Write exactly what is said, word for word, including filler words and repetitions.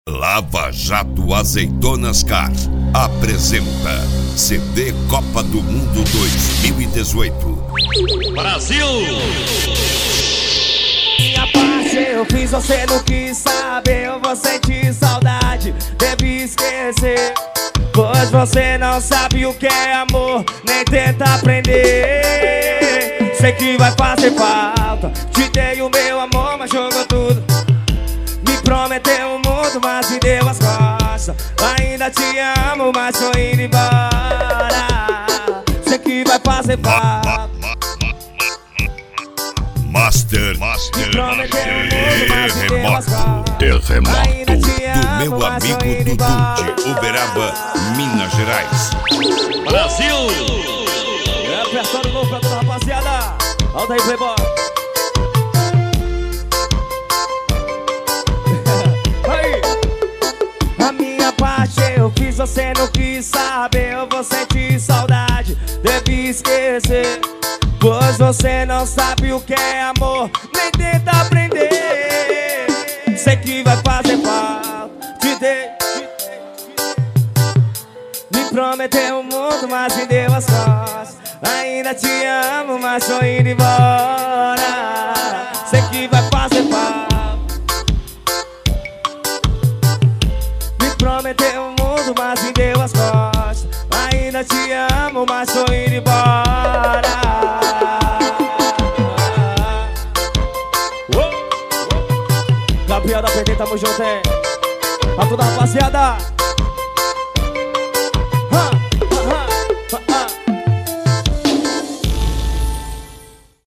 Lava Jato Azeitonas Car apresenta C D Copa do Mundo dois mil e dezoito. Brasil! Minha parte eu fiz, você não quis saber. Eu vou sentir saudade, deve esquecer. Pois você não sabe o que é amor, nem tenta aprender. Sei que vai fazer falta, te dei o meu amor, mas jogou tudo. Me prometeu um mundo, mas me deu as costas. Ainda te amo, mas tô indo embora. Sei que vai fazer falta. Master, Master, Terremoto, Terremoto, do meu amigo Dudu de Uberaba, Minas Gerais. Brasil! É apertando novo pra toda a rapaziada. Alta aí, Playboy. Aí. A minha parte eu fiz, você não quis saber. Eu vou sentir saudade, deve esquecer. Pois você não sabe o que é amor, nem tenta aprender. Sei que vai fazer falta, te dei. Me prometeu um mundo, mas me deu as costas. Ainda te amo, mas tô indo embora. Sei que vai fazer falta. Me prometeu um mundo, mas me deu as costas. Ainda te amo, mas tô indo embora. Gabriel da P D, tamo junto, hein? Pra toda a rapaziada.